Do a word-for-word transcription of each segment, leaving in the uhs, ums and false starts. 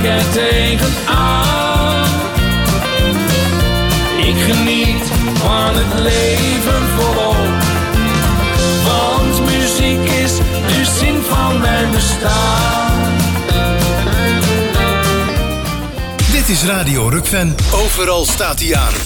er tegenaan. Ik geniet van het leven volop, want muziek is de zin van mijn bestaan. Dit is Radio Rukven. Overal staat hij aan.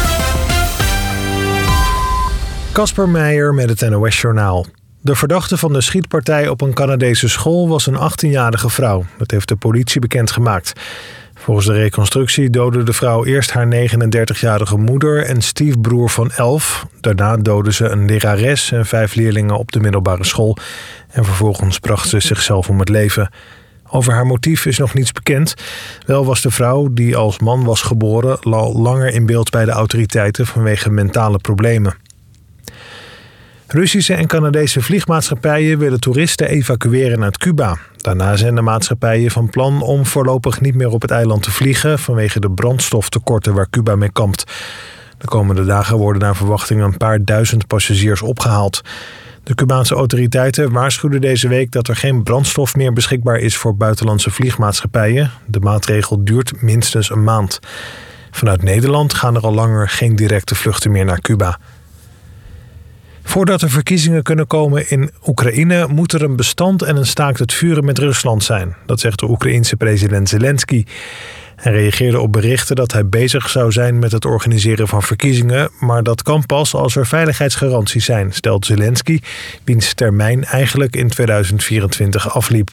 Casper Meijer met het N O S-journaal. De verdachte van de schietpartij op een Canadese school was een achttienjarige vrouw. Dat heeft de politie bekendgemaakt. Volgens de reconstructie doodde de vrouw eerst haar negenendertigjarige moeder en stiefbroer van elf. Daarna doodde ze een lerares en vijf leerlingen op de middelbare school. En vervolgens bracht ze zichzelf om het leven. Over haar motief is nog niets bekend. Wel was de vrouw, die als man was geboren, al langer in beeld bij de autoriteiten vanwege mentale problemen. Russische en Canadese vliegmaatschappijen willen toeristen evacueren uit Cuba. Daarna zijn de maatschappijen van plan om voorlopig niet meer op het eiland te vliegen vanwege de brandstoftekorten waar Cuba mee kampt. De komende dagen worden naar verwachting een paar duizend passagiers opgehaald. De Cubaanse autoriteiten waarschuwden deze week dat er geen brandstof meer beschikbaar is voor buitenlandse vliegmaatschappijen. De maatregel duurt minstens een maand. Vanuit Nederland gaan er al langer geen directe vluchten meer naar Cuba. Voordat er verkiezingen kunnen komen in Oekraïne moet er een bestand en een staakt het vuren met Rusland zijn. Dat zegt de Oekraïense president Zelensky. Hij reageerde op berichten dat hij bezig zou zijn met het organiseren van verkiezingen, maar dat kan pas als er veiligheidsgaranties zijn, stelt Zelensky, wiens termijn eigenlijk in tweeduizend vierentwintig afliep.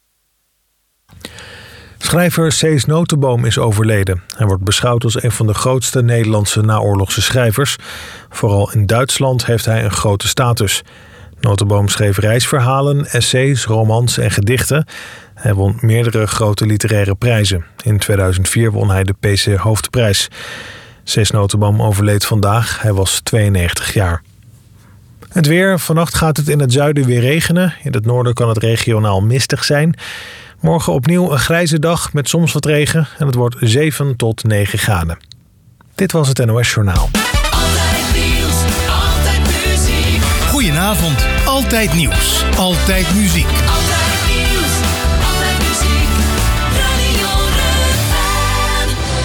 Schrijver Cees Notenboom is overleden. Hij wordt beschouwd als een van de grootste Nederlandse naoorlogse schrijvers. Vooral in Duitsland heeft hij een grote status. Notenboom schreef reisverhalen, essays, romans en gedichten. Hij won meerdere grote literaire prijzen. In tweeduizend vier won hij de P C Hoofdprijs. Cees Notenboom overleed vandaag. Hij was tweeënnegentig jaar. Het weer. Vannacht gaat het in het zuiden weer regenen. In het noorden kan het regionaal mistig zijn. Morgen opnieuw een grijze dag met soms wat regen en het wordt zeven tot negen graden. Dit was het N O S-journaal. Altijd nieuws, altijd muziek. Goedenavond, altijd nieuws, altijd muziek. Altijd nieuws, altijd muziek. Radio Rukven.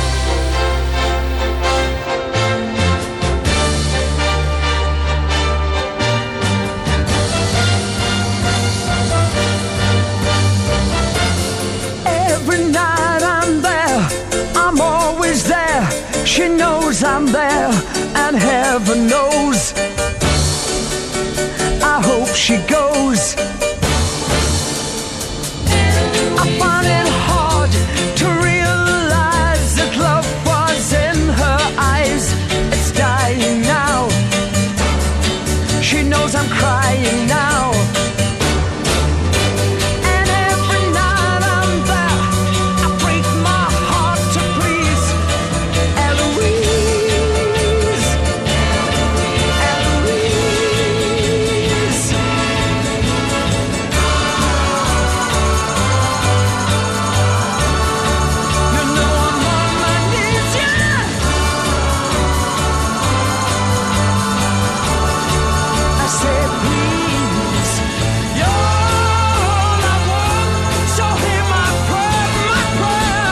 Every night I'm there, I'm always there. She knows I'm there, and heaven knows I hope she goes. I find it hard to realize that love was in her eyes. It's dying now. She knows I'm crying now. And every night I'm there, I break my heart to please Eloise. Eloise. You know I'm on my knees, yeah. I said, please, you're all I want, so hear my prayer, my prayer.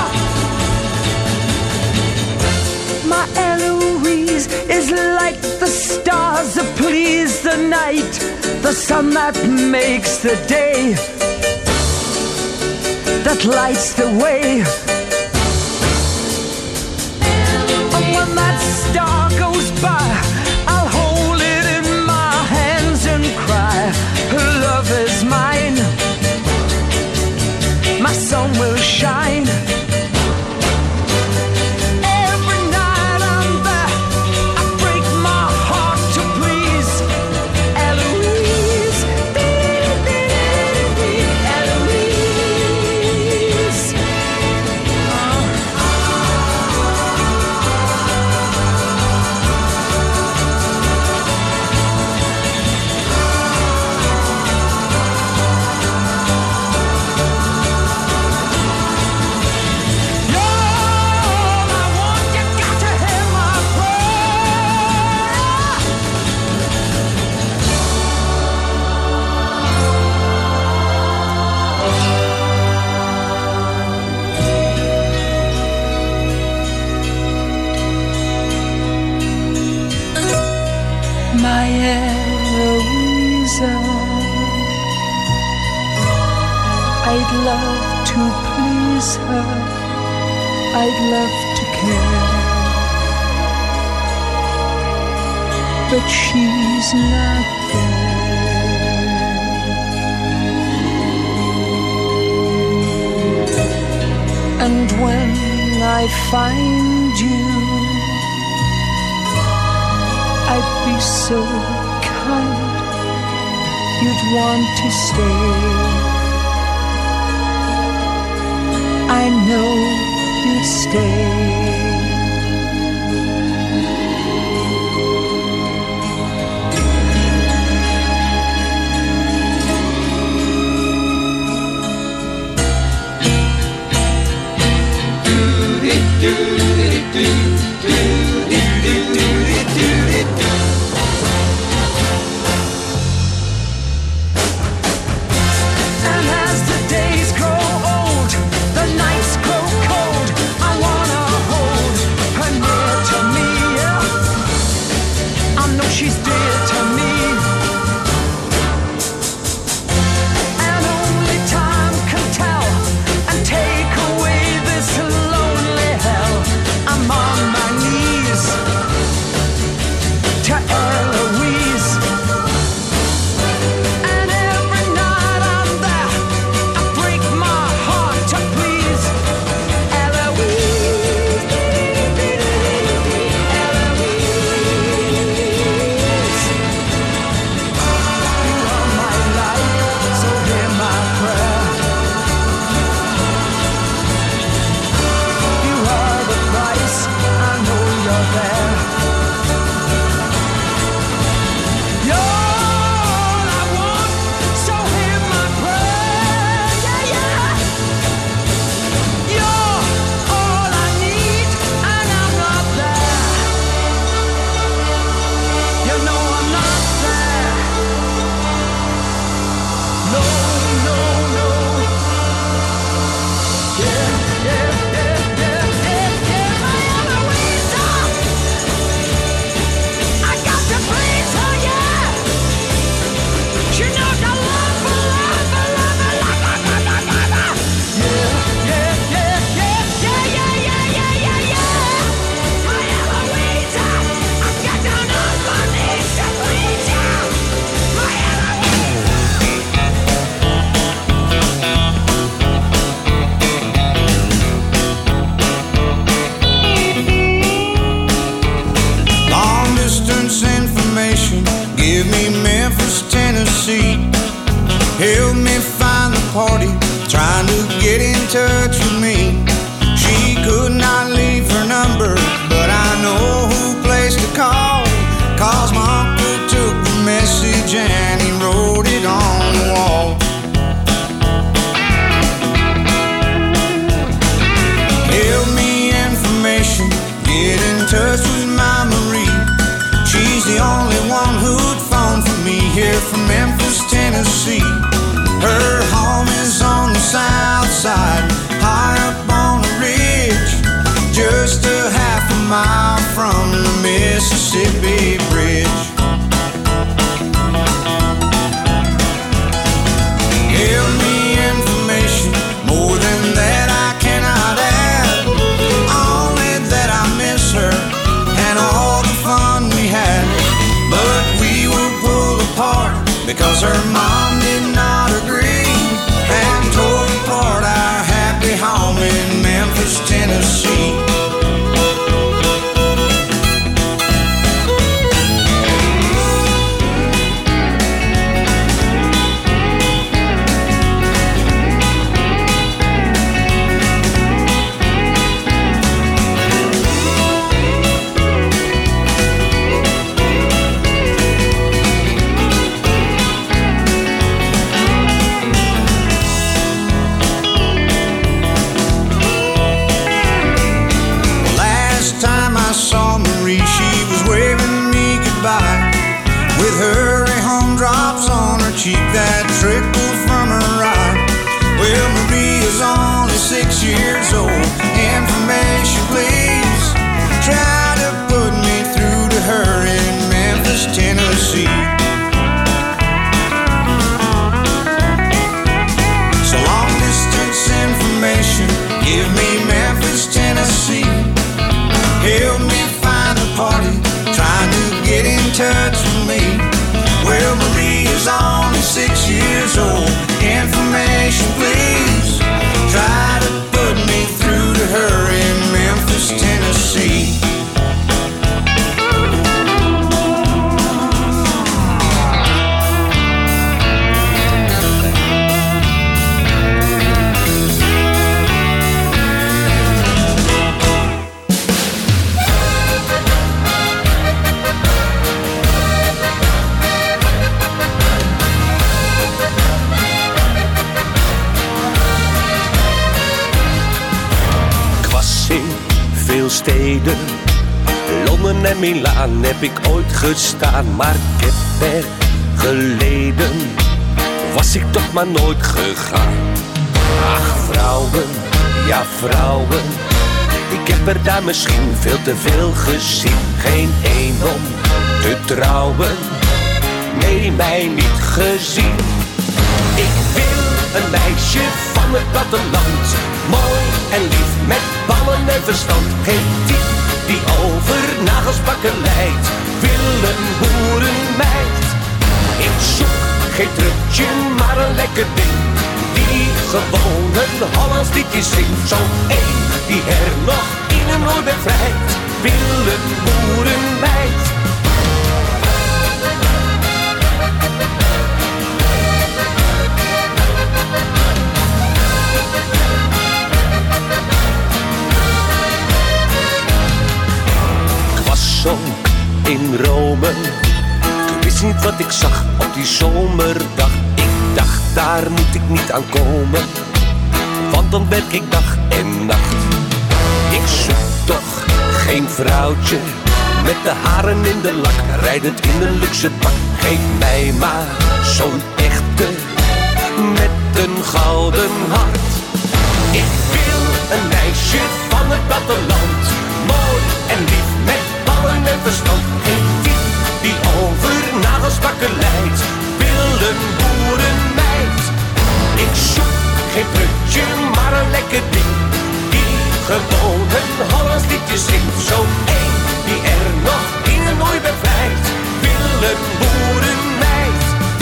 My Eloise is like the stars that please the night, the sun that makes the day, that lights the way. And when that star goes by, I'll hold it in my hands and cry, her love is mine, my sun will shine. Every night I'm there, I break my heart to please Eloise. Eloise. Eloisa, I'd love to please her, I'd love to care, but she's not there. And when I find you, I'd be so kind, you'd want to stay. I know you'd stay. And as the days grow old, the nights grow cold, I wanna hold her near to me, yeah. I know she's dear to me, and only time can tell and take away this lonely hell. I'm on my knees to Eloise, and every night I'm there, I break my heart to please Eloise. Eloise, you are my life, so hear my prayer. You are the price, I know you're there. You're all I want, so hear my prayer. Yeah, yeah. You're all I need, and I'm not there. You know I'm not there. No, no, no. Yeah, yeah, yeah, yeah, yeah, yeah, my Eloisa. I got to please her, yeah. She knows I love her, love her, love her, love her, love her, love her. Yeah, yeah, yeah, yeah, yeah, yeah, yeah, yeah, yeah, yeah. My Eloisa, I got down on my knees to please you. My Eloisa. Long distance information, give me Memphis, Tennessee. Help me find the party, trying to get in touch with me. She could not leave her number, but I know who place to call. Cause my uncle took the message and he wrote it on the wall. Help me information, get in touch with my Marie. She's the only one who'd phone for me here from Memphis, Tennessee. Her home is on the south side, high up on a ridge, just a half a mile from the Mississippi Bridge. Give me information, more than that I cannot add. Only that I miss her and all the fun we had. But we were pulled apart because her mom did not agree and tore apart our happy home in Memphis, Tennessee. Give me Memphis, Tennessee. Help me find a party trying to get in touch with me. Well, Marie is only six years old. Information, please. Try to put me through to her in Memphis, Tennessee. Veel steden, Londen en Milaan heb ik ooit gestaan, maar ik heb er geleden, was ik toch maar nooit gegaan. Ach vrouwen, ja vrouwen, ik heb er daar misschien veel te veel gezien. Geen een om te trouwen, nee mij niet gezien. Ik wil een meisje van het platteland, mooi en lief met ballen en verstand. Geen type die over nagels bakken lijdt, wil een boerenmeid. Ik zoek geen trutje, maar een lekker ding, die gewoon een Hollands liedje zingt. Zo'n een die er nog in een oor bevrijdt, wil een boerenmeid. In Rome, ik wist niet wat ik zag op die zomerdag. Ik dacht, daar moet ik niet aan komen, want dan werk ik dag en nacht. Ik zoek toch geen vrouwtje met de haren in de lak, rijdend in een luxe pak. Geef mij maar zo'n echte met een gouden hart. Ik wil een meisje van het platteland, mooi en lief met ballen en verstand. Geen type die over nagels bakken lijdt, wil een boerenmeid. Ik zoek geen prutje, maar een lekker ding, die gewoon een Hollands liedje zingt. Zo'n een die er nog in een ooi bevrijdt, wil een boerenmeid.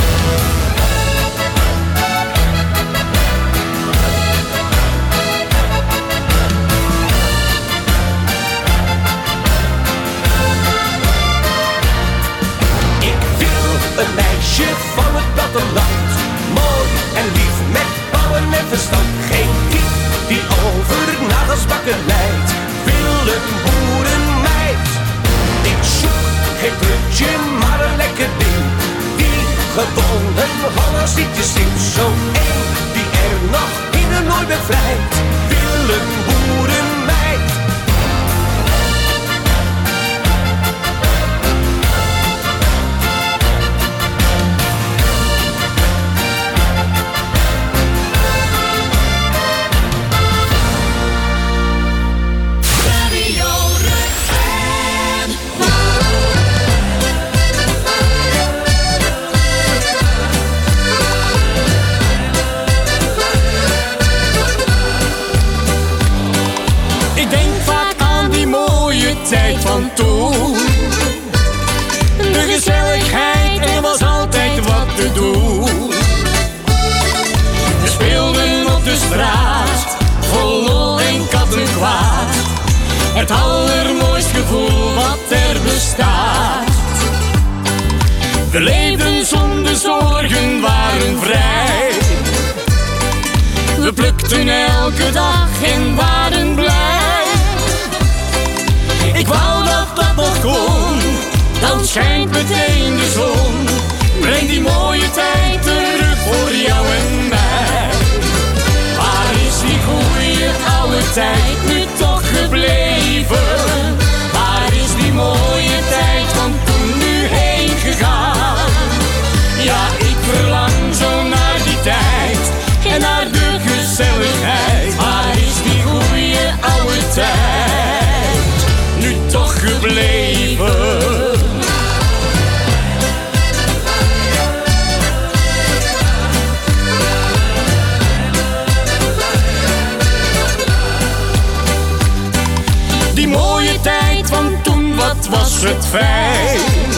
Een meisje van het platteland, mooi en lief met ballen en verstand. Geen type die over nagels bakken lijdt, wil een boerenmeid. Ik zoek geen trutje, maar een lekker ding, die gewoon een Hollands liedje zingt. Zo'n een die er nog in een ooi bevrijdt, wil een boerenmeid. Tijd van toen, de gezelligheid, er was altijd wat te doen. We speelden op de straat, vol lol en kattenkwaad. Het allermooist gevoel wat er bestaat. We leefden zonder zorgen, waren vrij. We plukten elke dag en waren blij. Ik wou dat dat nog kon, dan schijnt meteen de zon. Breng die mooie tijd terug voor jou en mij. Waar is die goeie oude tijd nu toch gebleven? Waar is die mooie tijd van toen nu heen gegaan? Ja, ik verlang zo naar die tijd en naar de gezelligheid. Waar is die goeie oude tijd nu toch gebleven? van toen, wat was het fijn.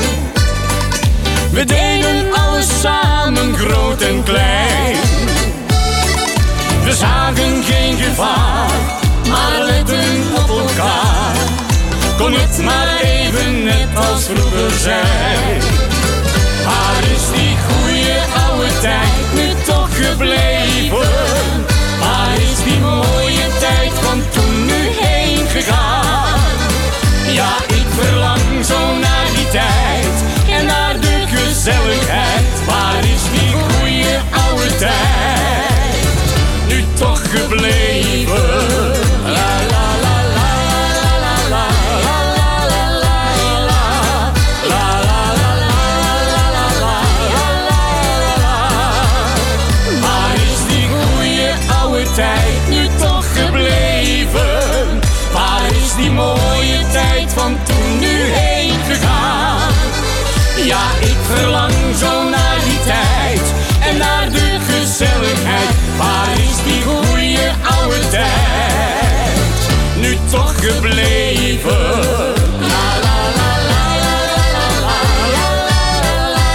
We deden alles samen, groot en klein. We zagen geen gevaar, maar letten op elkaar. Kon het maar even net als vroeger zijn. Waar is die goeie oude tijd nu toch gebleven? Waar is die mooie tijd van toen nu heen gegaan? Ja, ik verlang zo naar die tijd en naar de gezelligheid. Waar is die goeie oude tijd nu toch gebleven? La la la la la la la la la la la la la la la. Waar is die goeie oude tijd nu toch gebleven? Waar is die mooie tijd van toen nu heen gegaan? Ja, ik verlang zo naar die tijd en naar de gezelligheid. Waar is die goeie oude tijd nu toch gebleven? La la la la la la la la la la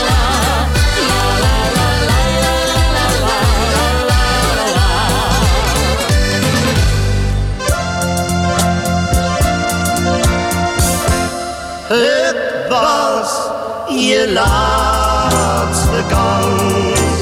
Het was je laatste kans,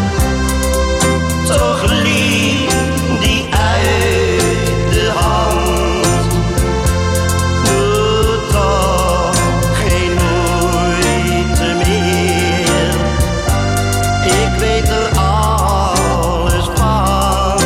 toch liep die uit de hand. Doe toch geen moeite meer, ik weet er alles van.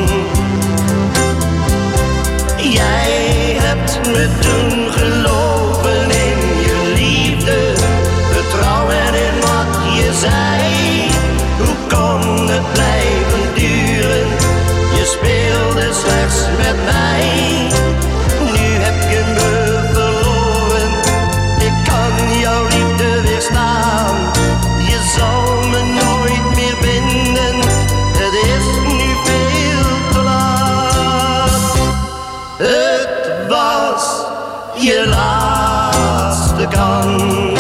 Jij hebt me toen geloven in je liefde, vertrouwen in wat je zei. Hoe kon het blijven duren? Je speelde slechts met mij. Nu heb je me verloren, ik kan jouw liefde weerstaan. Je zal me nooit meer vinden, het is nu veel te laat. Het was je laatste kans,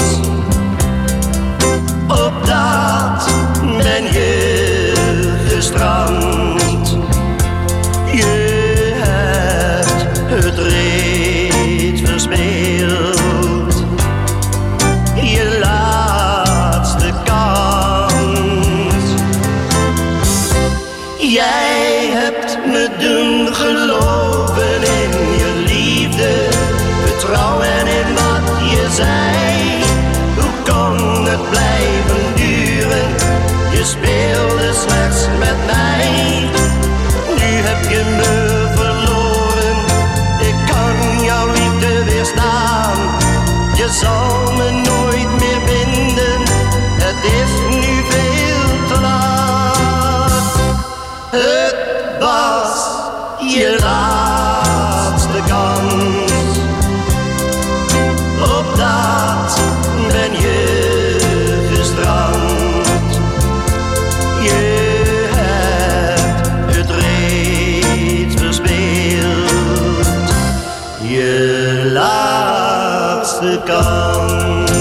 op dat ben je gestrand. Je hebt het reeds verspeeld, je laatste kans. Jij hebt me doen geloven in je liefde, vertrouwen in wat je zei. Hoe kon het blijven duren? Je speelde slechts met mij. Nu heb je me verloren, ik kan jouw liefde weerstaan. Je zal me nooit meer vinden, het is nu veel te laat. Het was je laatste kans, op dat ben je gestrand. Je hebt het reeds verspeeld, je laatste kans.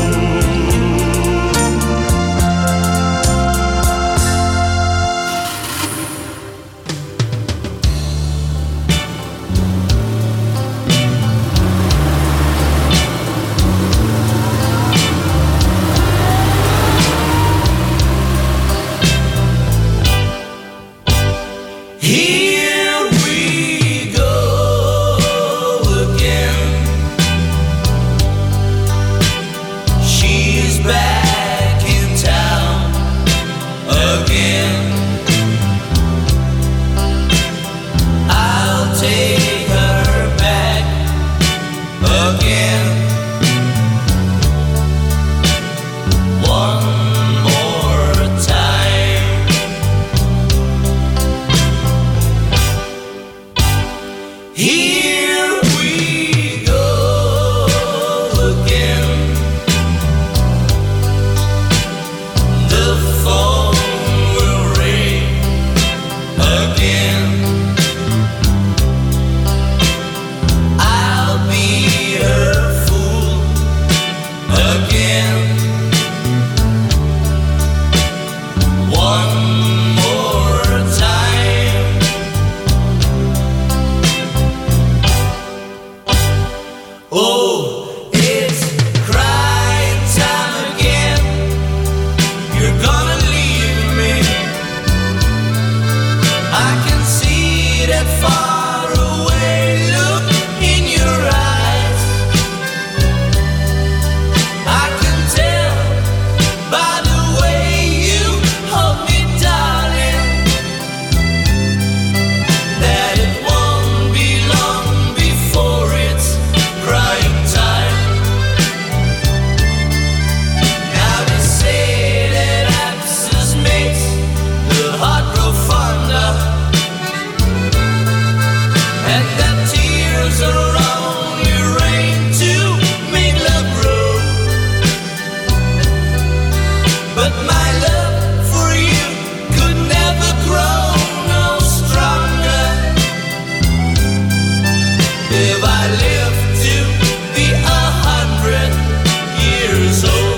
Here we go again. She's back in town again. I'll take her back again. One more time. Here we go again. The phone will ring again. I'll be if I live to be a hundred years old.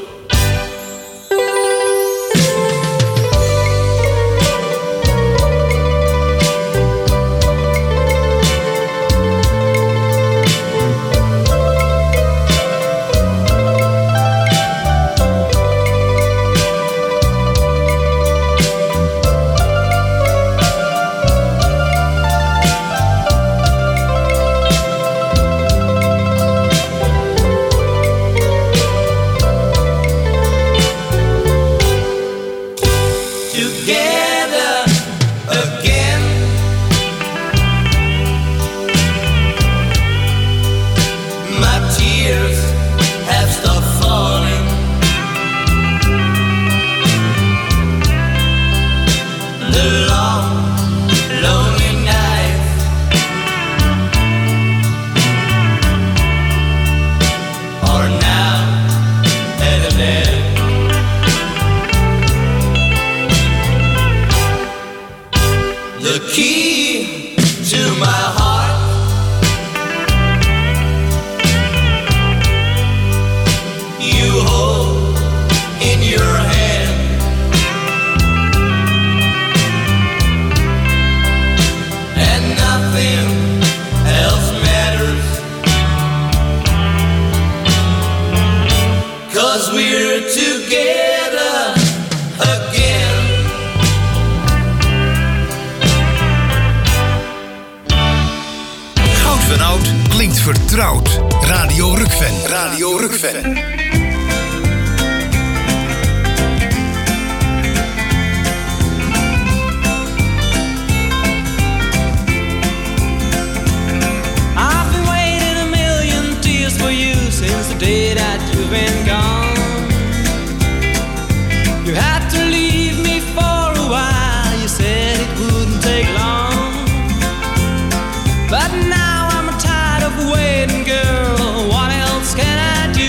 Vertrouwd. Radio Rukven. Radio Rukven. I've been waiting a million tears for you since the day that you've been gone. You had to leave me for a while. You said it wouldn't take long. But now waiting, girl, what else can I do?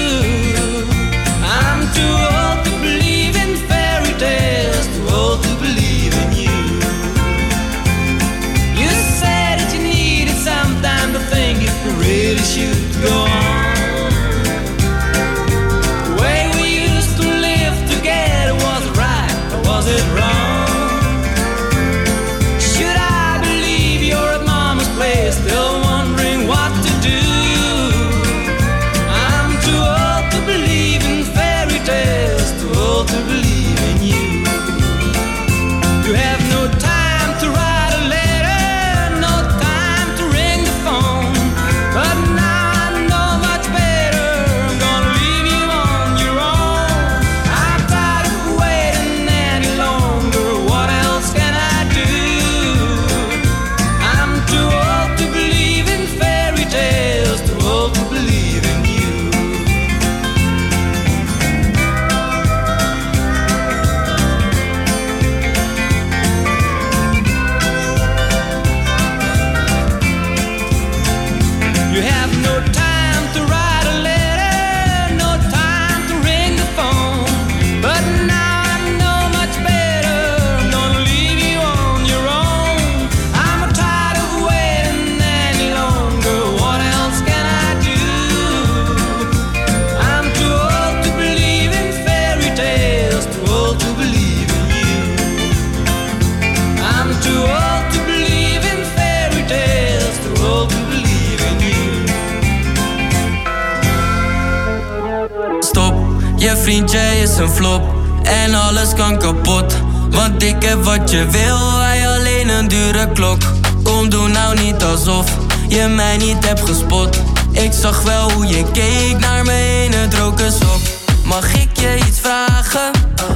I'm too old to believe in fairy tales, too old to believe in you. You said that you needed some time to think if you really should go on. The way we used to live together, was it right or was it wrong? Should I believe you're at mama's place, still wondering what to do? I'm too old to believe in fairy tales, too old to believe in you. You have no time to write a letter, no time to ring the phone. But now I know much better, I'm gonna leave you on your own. I'm tired of waiting any longer, what else can I do? I'm too old to believe in fairy tales, too old to believe in you. You have no time to write a letter, no time to ring the phone. But now I know much better, I'm gonna leave you on your own. I'm tired of waiting any longer, what else can I do? I'm too old to believe in fairy tales, too old to believe in you. I'm too old to believe in fairy tales, too old to believe in you. Stop, je vriendje is een flop en alles kan kapot. Want ik heb wat je wil, hij alleen een dure klok. Kom, doe nou niet alsof je mij niet hebt gespot. Ik zag wel hoe je keek naar me in het roken sok. Mag ik je iets vragen?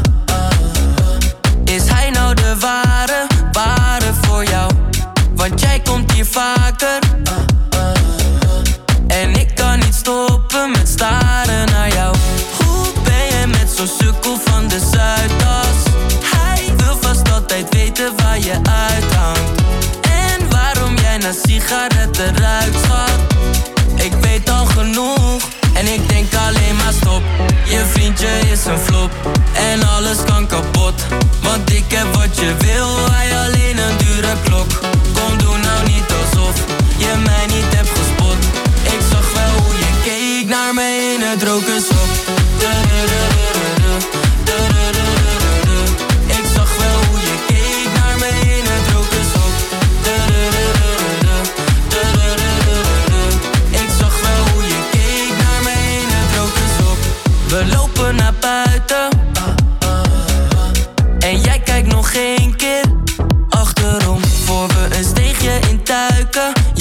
Is hij nou de ware, ware voor jou? Want jij komt hier vaker en ik kan niet stoppen met staren naar jou. Hoe ben je met zo'n sukkel van de Zuidas? Hij wil vast altijd weten waar je uithangt en waarom jij naar sigaretten ruikt, schat. Ik weet al genoeg en ik denk alleen maar stop. Je vriendje is een flop en alles kan kapot. Want ik heb wat je wil, hij alleen een dure klok. Kom, doe nou niet alsof je mij niet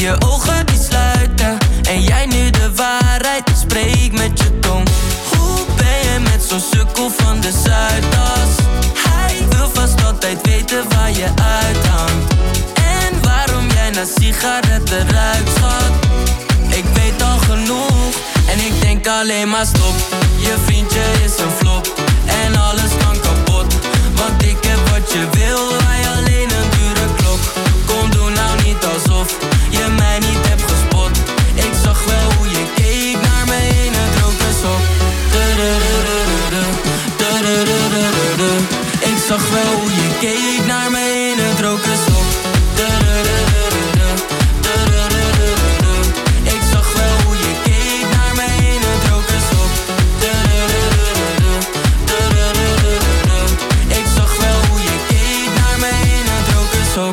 je ogen die sluiten en jij nu de waarheid spreekt met je tong. Hoe ben je met zo'n sukkel van de Zuidas? Hij wil vast altijd weten waar je uithangt en waarom jij naar sigaretten ruikt, schat. Ik weet al genoeg en ik denk alleen maar stop. Je vriendje is een flop en alles kan kapot. Want ik heb wat je wil, wij alleen een dure klok. Kom doe nou niet alsof je mij niet hebt gespot. Ik zag wel hoe je keek naar me in het roken sok. Ik zag wel hoe je keek naar me in het roken sok. Ik zag wel hoe je keek naar me in het roken sok. Ik zag wel hoe je keek naar me in het roken sok.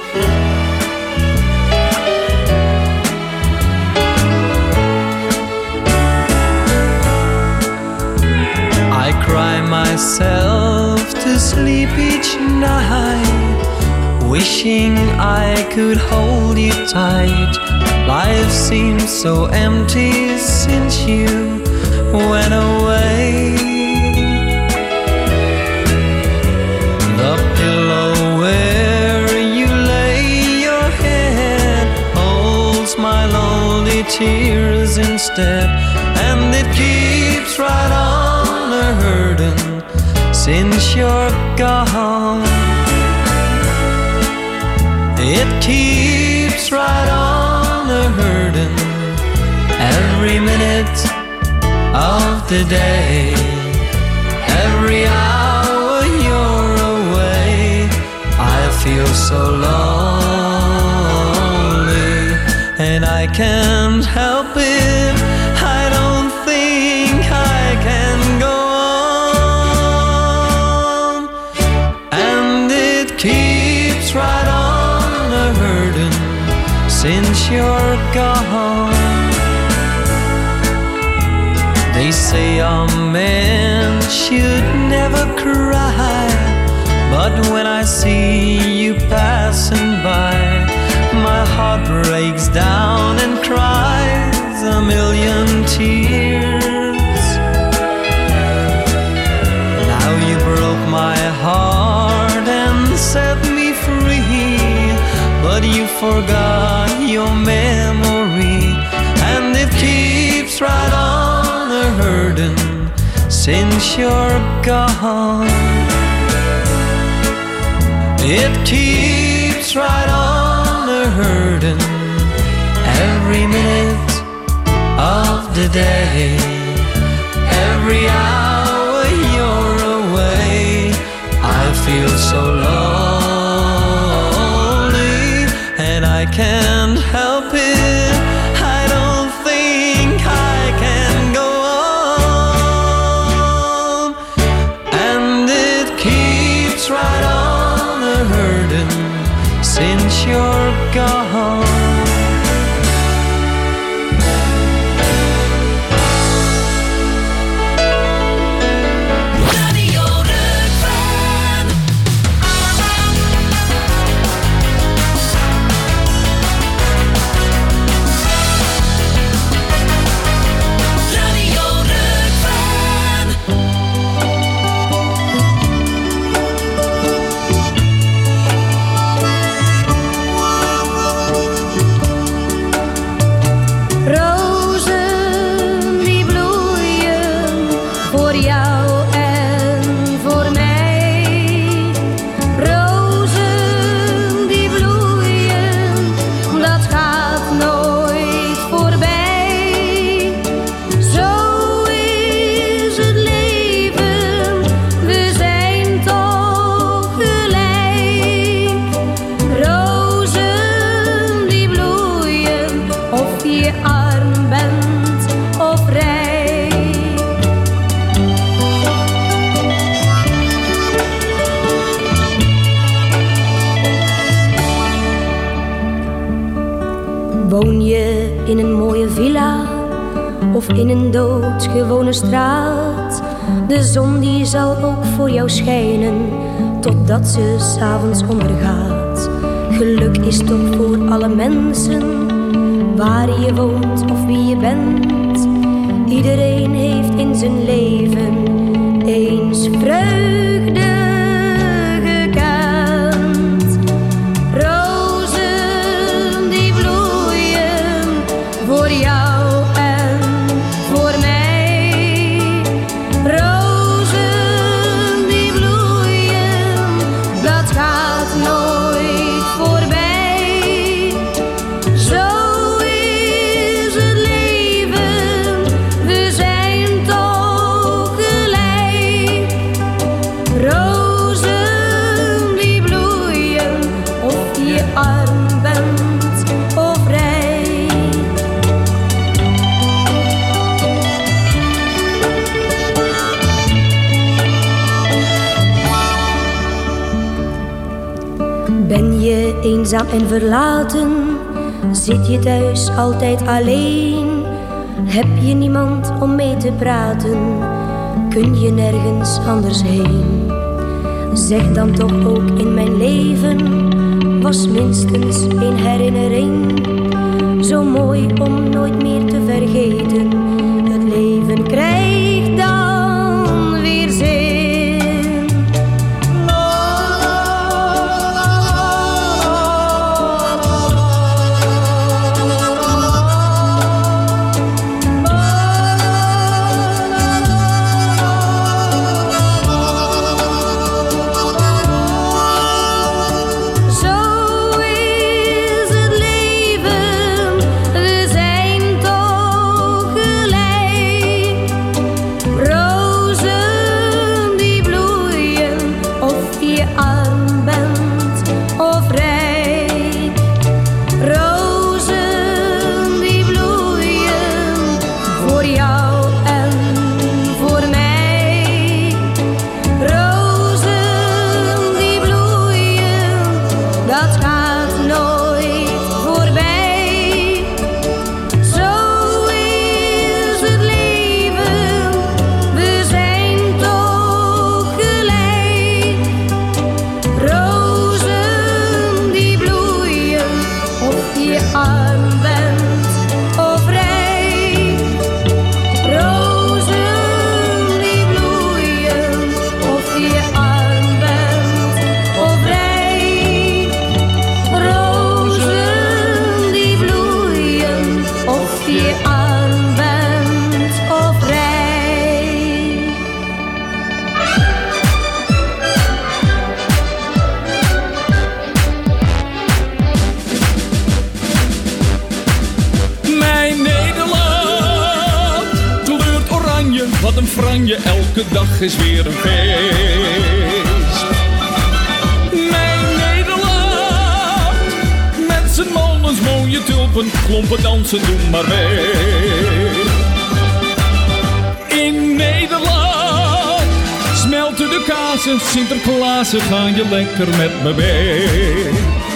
I cry myself to sleep each night, wishing I could hold you tight. Life seems so empty since you went away. The pillow where you lay your head holds my lonely tears instead, and it keeps right on a hurting since you're gone. It keeps right on a hurting every minute of the day. Every hour you're away, I feel so lonely, and I can't help it. I don't think I can go on, and it keeps right on a hurting since you're gone. They say a man should never cry, but when I see you passing by, my heart breaks down and cries a million tears. Now you broke my heart and set me free, but you forgot your memory, and it keeps right on a hurting since you're gone. It keeps right on a hurting every minute of the day. Every hour you're away, I feel so lonely, and I can't help it. I don't think I can go on, and it keeps right on a hurting since you're gone. Woon je in een mooie villa of in een doodgewone straat? De zon die zal ook voor jou schijnen totdat ze 's avonds ondergaat. Geluk is toch voor alle mensen waar je woont of wie je bent. Iedereen heeft in zijn leven eens vreugde gekend. Rozen die bloeien voor jou en voor mij. Rozen die bloeien, dat gaat nooit voorbij. Zo is het leven, we zijn toch gelijk. Rozen die bloeien, of je arm bent of rijk. Ben je eenzaam en verlaten? Zit je thuis altijd alleen? Heb je niemand om mee te praten? Kun je nergens anders heen? Zeg dan toch ook in mijn leven was minstens één herinnering. Zo mooi om nooit meer te vergeten. Het leven krijgt dan weer zin. Zo is het leven, we zijn toch gelijk. Rozen die bloeien, of je arm bent of rijk. Rozen die bloeien voor jou en voor mij. Rozen die bloeien, dat gaat nooit voorbij. Zo is het leven, we zijn toch gelijk. Rozen die bloeien, of je arm bent of rijk. Rozen die bloeien, of je arm bent of rijk. Rozen die bloeien, of je arm bent of rijk. Mijn Nederland kleurt oranje, wat een franje, elke dag is weer een feest. Mijn Nederland, met zijn molens, mooie tulpen, klompen, dansen, doe maar mee. In Nederland smelten de kazen, Sinterklaasen, ga je lekker met me mee.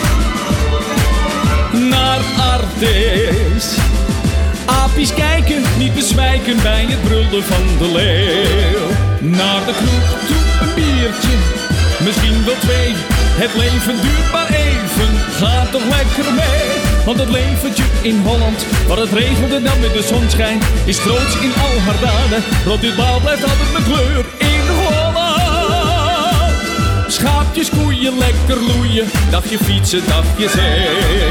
Naar Artis, apies kijken, niet bezwijken bij het brullen van de leeuw. Naar de kroeg toe een biertje, misschien wel twee. Het leven duurt maar even, ga toch lekker mee. Want het leventje in Holland, waar het regelde dan weer de zon schijnt, is groots in al haar daden. Rood dit blauw blijft altijd mijn kleur in Holland. Schaapjes, koeien, lekker loeien, dagje fietsen, dagje zee.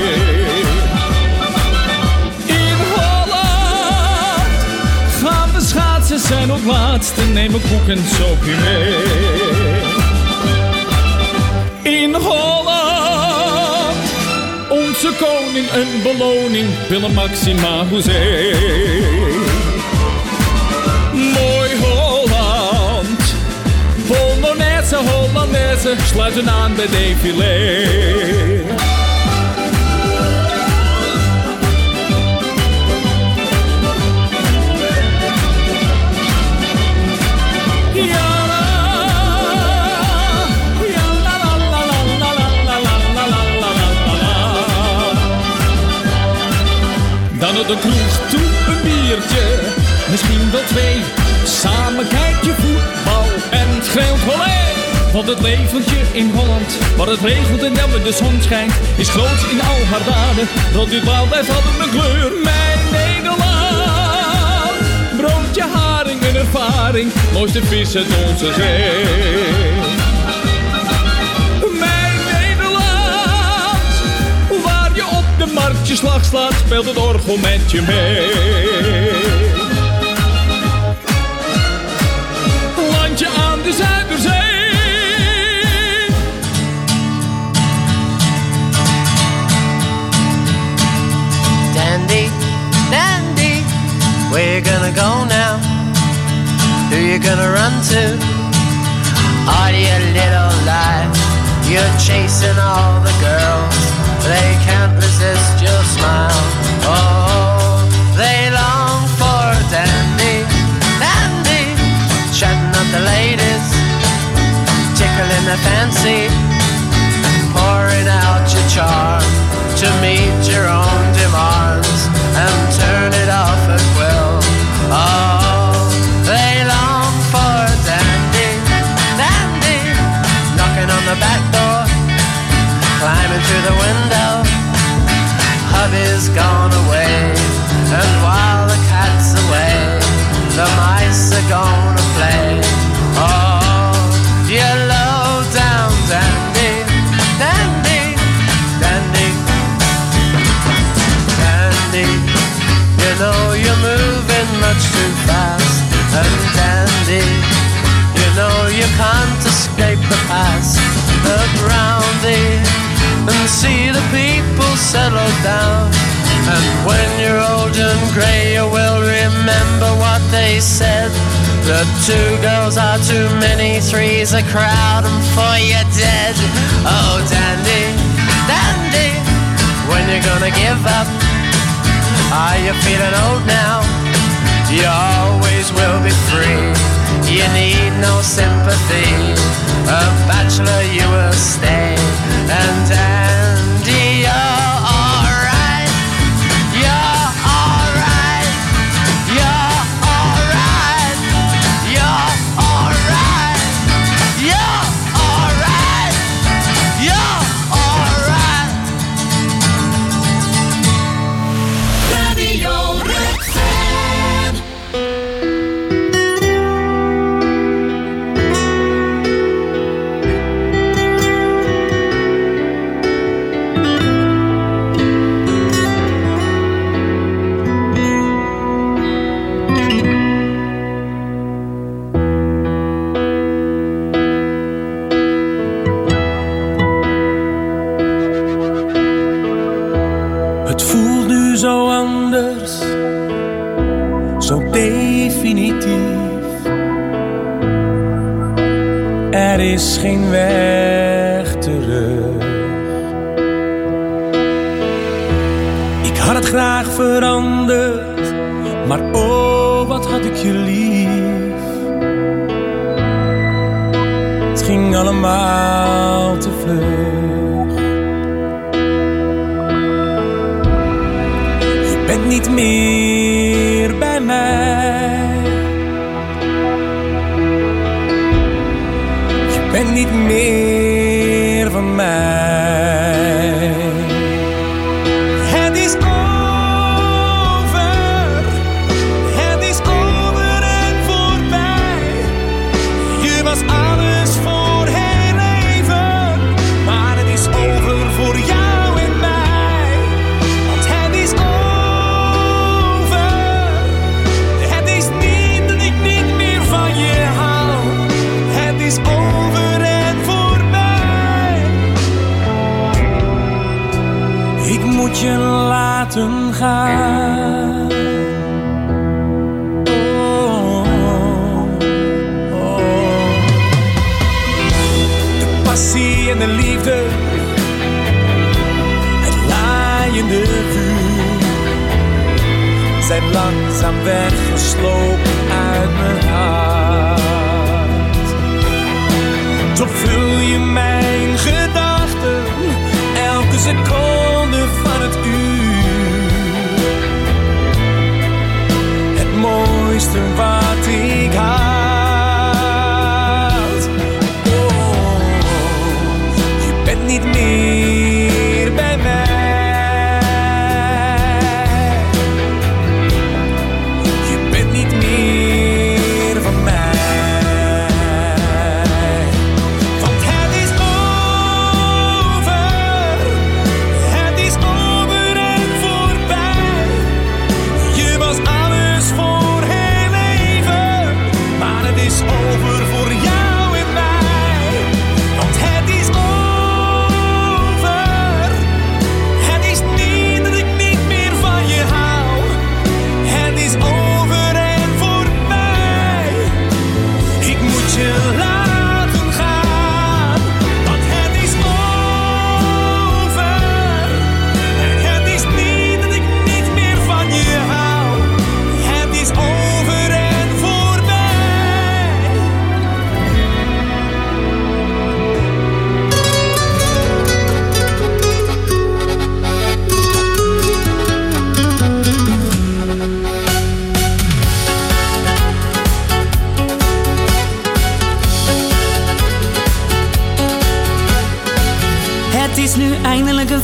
In Holland gaan we schaatsen, zijn ook laatste, neem een koek en soepje mee. In Holland, onze koning een beloning, Willem-Maxima Hoezee. Mooi Holland, Polonaise, Hollandaise, sluiten aan bij défilé. Dan naar de kroeg toe een biertje, misschien wel twee. Samen kijk je voetbal en het schreeuwt olé. Want het leventje in Holland, waar het regent en dan weer de zon schijnt, is groot in al haar daden. Rood dit blauw blijft altijd mijn kleur. Mijn Nederland, broodje haring en ervaring, mooiste vis uit onze zee. Mijn Nederland, waar je op de markt je slag slaat, speelt het orgel met je mee. Landje aan de Zuiderzee. Dandy, Dandy, where you gonna go now? Who you gonna run to? Are you little lie? You're chasing all the girls, they can't resist your smile. Oh, they long for Dandy, Dandy, chatting up the ladies, tickling their fancy, pouring out your charm to meet your own demands and turn it off at will. Oh, they long for Dandy, Dandy, knocking on the back door, climbing through the window. Hubby's gone away, and while the cat's away, the mice are gonna play. Oh, you low down Dandy, Dandy, Dandy, Dandy. You know you're moving much too fast, and Dandy, you know you can't escape the past. Look round thee and see the people settle down, and when you're old and grey you will remember what they said. The two girls are too many, three's a crowd, and four you're dead. Oh Dandy, Dandy, when you gonna give up? Are you feeling old now? You always will be free, you need no sympathy. A bachelor you will stay, and Dandy, you're alright, you're alright, you're alright, you're alright, you're alright, you're alright. Radio Rukven. Het voelt nu zo anders, zo definitief. Er is geen weg terug. Ik had het graag veranderd, maar oh, wat had ik je lief. Het ging allemaal te vlug. Je bent niet meer bij mij. Je bent niet meer van mij. Het is over. Het is over en voorbij. Je was alles voor heel even, maar het is over voor jou en mij. Want het is over. Het is niet dat ik niet meer van je hou. Het is over en voorbij. Ik moet je laten gaan. Oh, oh. De passie en de liefde, het laaiende vuur, zijn langzaam weggeslopen uit mijn hart. Toch vul je mijn gedachten elke seconde van het uur. Het mooiste wat ik had. Oh,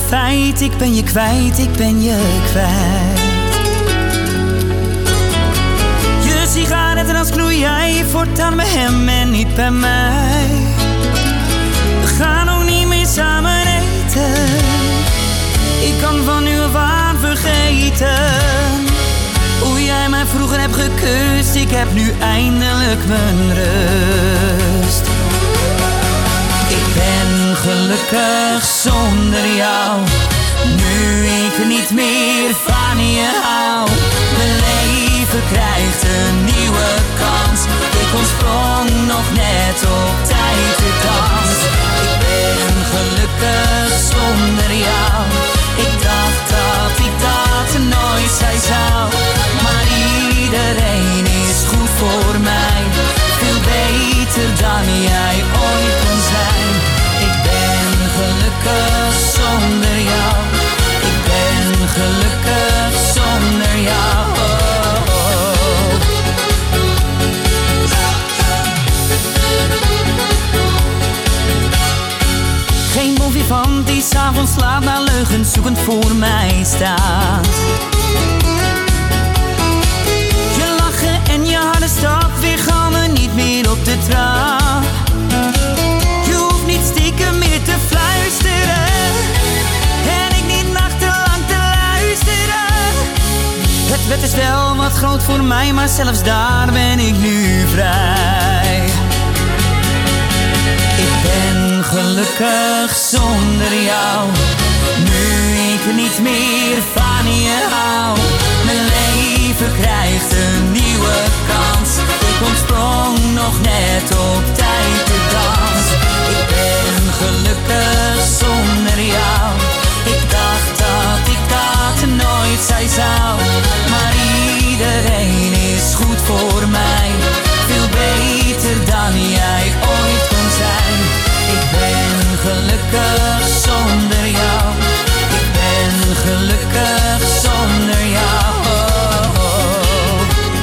feit. Ik ben je kwijt, ik ben je kwijt. Je sigaretten als knoei jij voortaan bij hem en niet bij mij. We gaan ook niet meer samen eten. Ik kan van nu af aan vergeten hoe jij mij vroeger hebt gekust. Ik heb nu eindelijk mijn rust. Ik ben gelukkig zonder jou, nu ik niet meer van je hou. Mijn leven krijgt een nieuwe kans. Ik ontsprong nog net op tijd de dans. Ik ben gelukkig zonder jou. Ik dacht dat ik dat nooit zei zou. Maar iedereen is goed voor mij. Veel beter dan jij ooit kon zijn. Ik ben gelukkig zonder jou. Ik ben gelukkig zonder jou. Oh, oh. Geen bon vivant die s'avonds laat naar leugens zoekend voor mij staat. Je lachen en je harde stap weergalmen niet meer op de trap. Je hoeft niet stiekem meer te fluisteren en ik niet nachtenlang te luisteren. Het bed is wel wat groot voor mij, maar zelfs daar ben ik nu vrij. Ik ben gelukkig zonder jou, nu ik niet meer van je hou. Mijn leven krijgt een nieuwe kans. Ik ontsprong nog net op tijd de dans. Ik ben gelukkig zonder jou. Ik dacht dat ik dat nooit zei zou. Maar iedereen is goed voor mij. Veel beter dan jij ooit kon zijn. Ik ben gelukkig zonder jou. Ik ben gelukkig zonder jou. Oh, oh.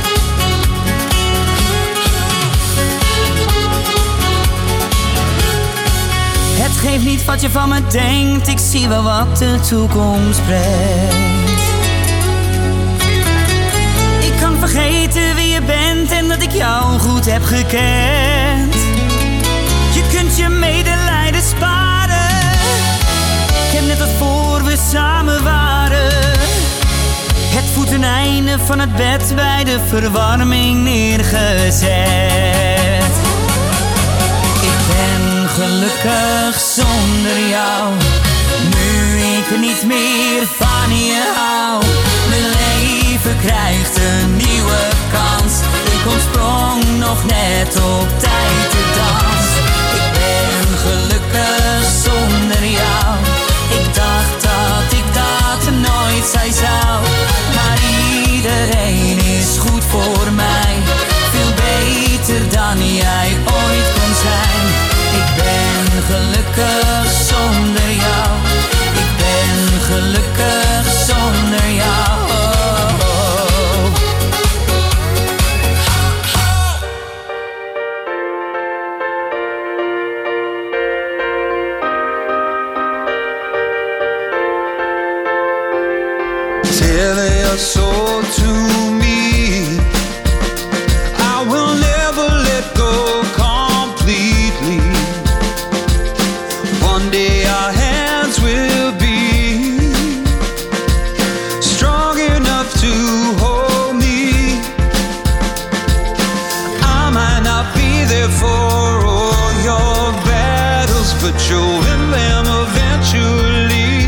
Het geeft niet wat je van me denkt. Ik zie wel wat de toekomst brengt. Ik kan vergeten wie je bent en dat ik jou goed heb gekend. Je kunt je medelijden sparen. Ik heb net als voor we samen waren het voeteneinde van het bed bij de verwarming neergezet. Ik ben gelukkig zonder jou, nu ik niet meer van je hou. Mijn leven krijgt een nieuwe kans. Ik ontsprong nog net op tijd de dans. Ik ben gelukkig zonder jou. Ik dacht dat ik dat nooit zei zou. Maar iedereen is goed voor mij. Veel beter dan jij ooit kon zijn. Ik ben gelukkig zonder jou. Ik ben gelukkig zonder jou. Oh, oh. Tell your soul to me. I will never let go completely. One day our hands will be strong enough to hold me. I might not be there for all your battles, but you'll win them eventually.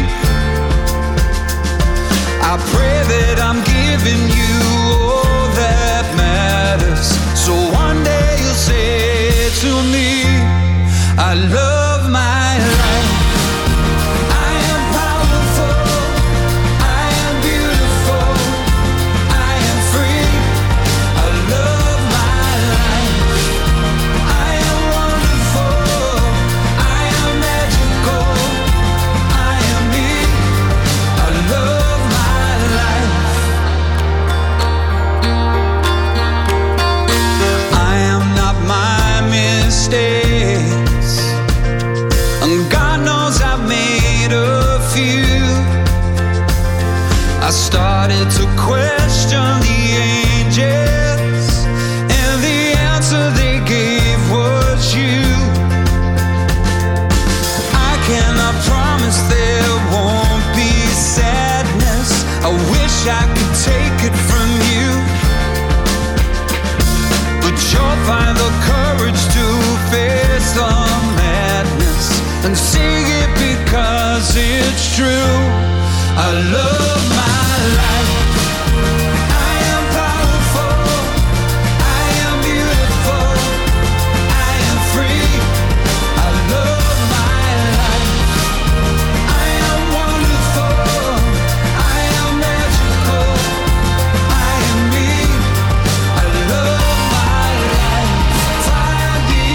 I pray that I'm giving you all that matters. So one day you'll say to me, I love my life. I am powerful. I am beautiful. I am free. I love my life. I am wonderful. I am magical. I am me. I love my life. I am not my mistakes. started to question the angels, and the answer they gave was you. I cannot promise there won't be sadness. I wish I could take it from you, but you'll find the courage to face the madness and sing it because it's true. I love my life. I am powerful. I am beautiful. I am free. I love my life. I am wonderful. I am magical. I am me. I love my life. Fire the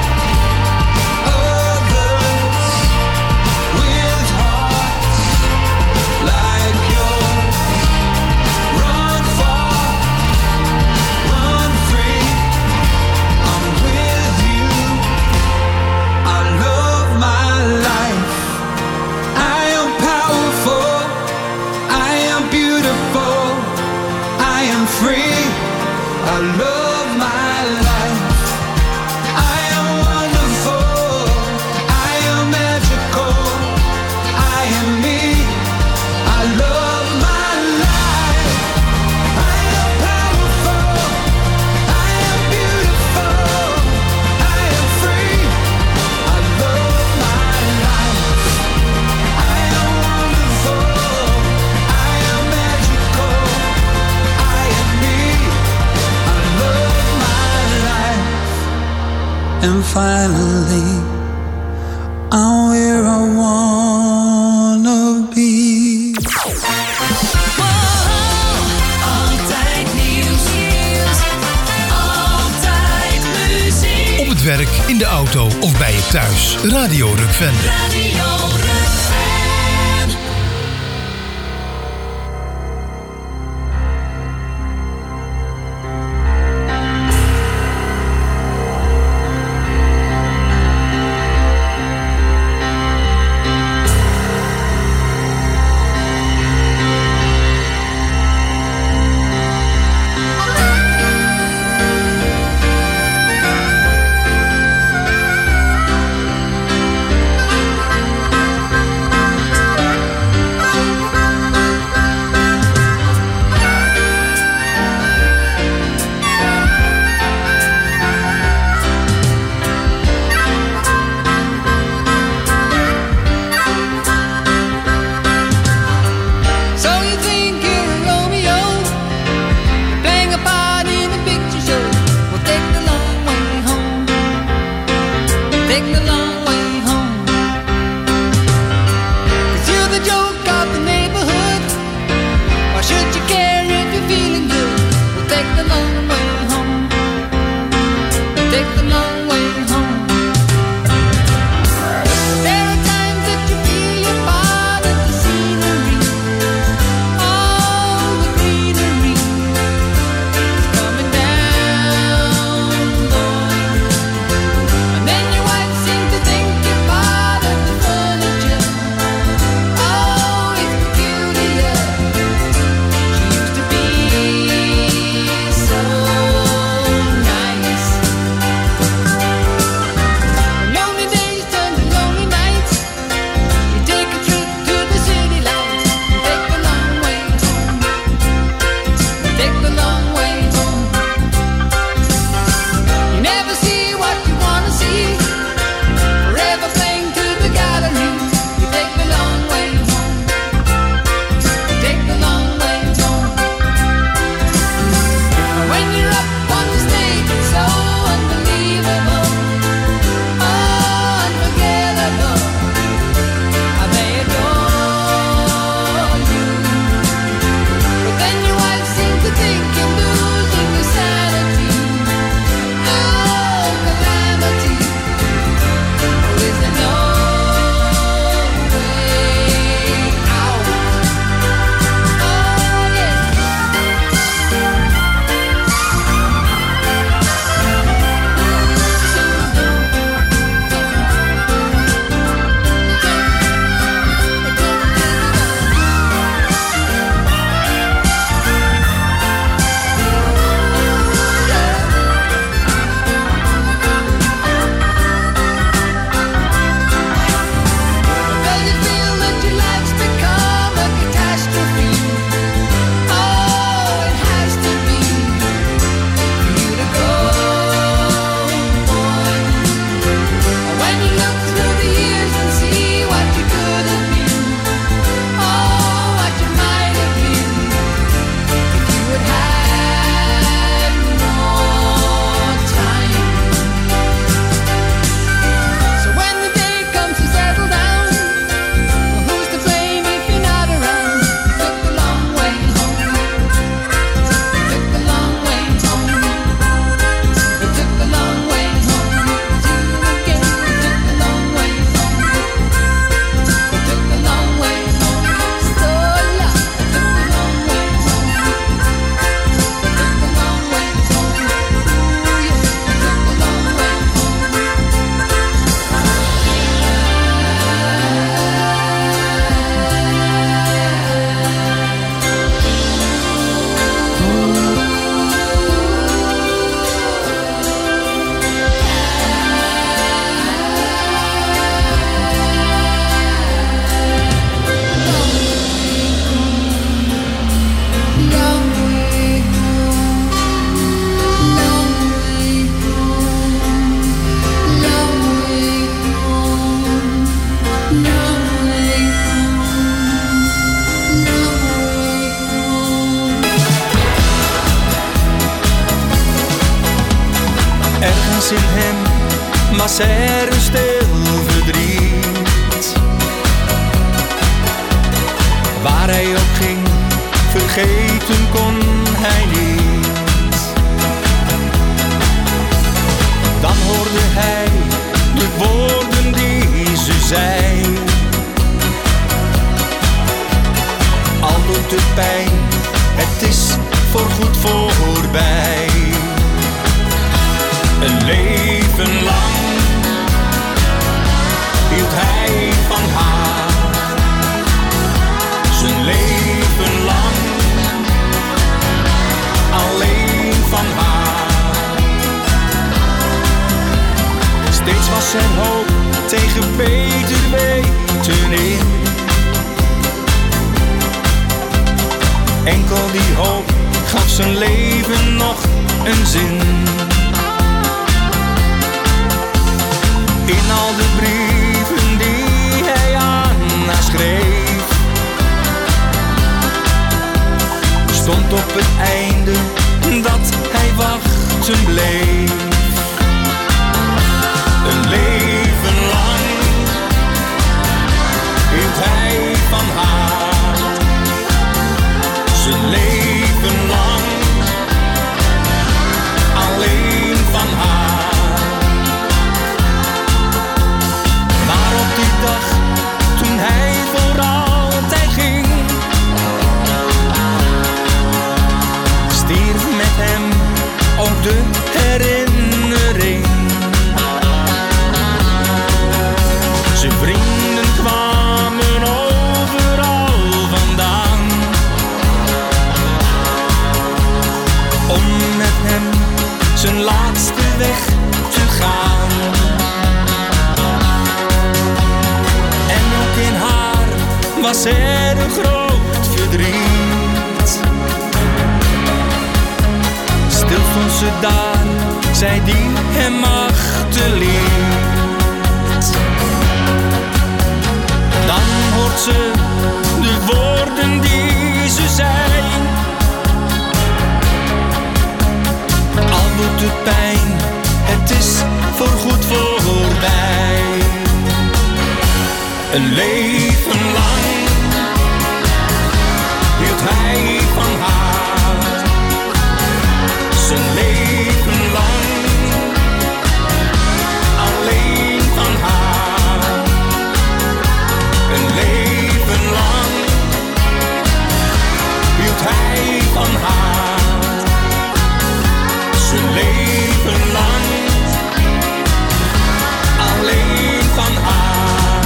others with hearts like yours. Run far, run free. I'm with you. I love my life. I am powerful. I am beautiful. I am free. I love my life. I am wonderful. I am magical. I am me. I love my life. I am powerful. I am beautiful. I am free. I love my life. I am wonderful. I am magical. I am me. I love my life. And finally, I'm where I wanna be. Altijd nieuws, altijd muziek. Op het werk, in de auto of bij je thuis. Radio Rukven. Radio Rukven. was er een stil verdriet. Waar hij ook ging, vergeten kon hij niet. Dan hoorde hij de woorden die ze zei. Al doet het pijn, het is voorgoed voorbij. Een leven lang hield hij van haar. Zijn leven lang alleen van haar. Steeds was er hoop tegen beter weten in. Enkel die hoop gaf zijn leven nog een zin. In al de brieven die hij aan haar schreef, stond op het einde dat hij wachten bleef. Een leven lang hield hij van haar. Zijn leven lang alleen van haar. Maar op die dag toen hij voor altijd ging, stierf met hem ook de herinnering. Zijn vrienden kwamen overal vandaan om met hem zijn laatste weg te gaan. En ook in haar was er een groot verdriet. Stil stond ze daar, zij die hem achterliet. Dan hoort ze de woorden die ze zei. Al doet het pijn, het is voorgoed voorbij. Een leven lang hield hij van haar. Zijn leven lang alleen van haar. Een leven lang hield hij van haar. Zijn leven lang alleen van haar.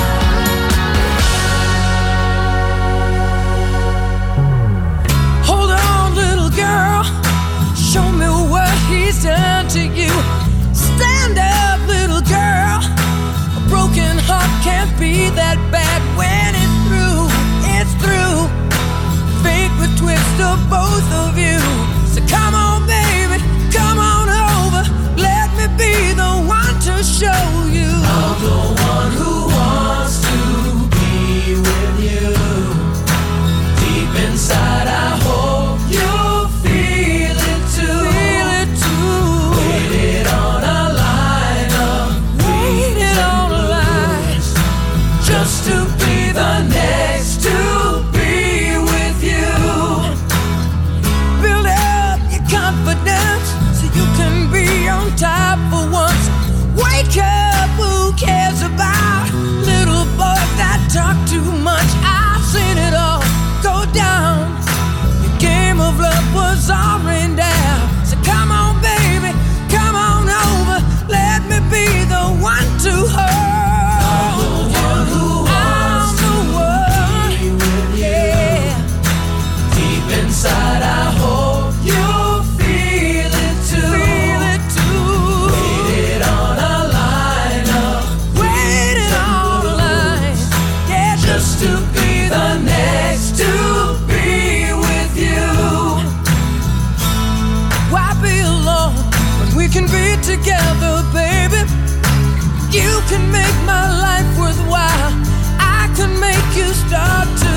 Hold on, little girl, show me what he's done to you. Stand up, little girl, a broken heart can't be that bad. When it's through, it's through. Fate would twist of both of you. So come on, baby, come on over. Let me be the one to show you. I'm the one who wants to be with you. Deep inside, I hope you feel it too. Feel it too. Waited on a line of waited on a line just to be the next to be with you. Build up your confidence so you can be on top for once. Wake up, who cares about little boys that talk too much? I've seen it all go down. The game of love was all rained down. So come on, baby, come on over. Let me be the one to hold. I'm the one who wants to be with you. Deep inside, I hope you feel it too. Feel it too. Waited on a line up. Waited on a line. Yeah, just to be the next to be with you. Why be alone when we can be together, baby? You can make my life worthwhile. I can make you start to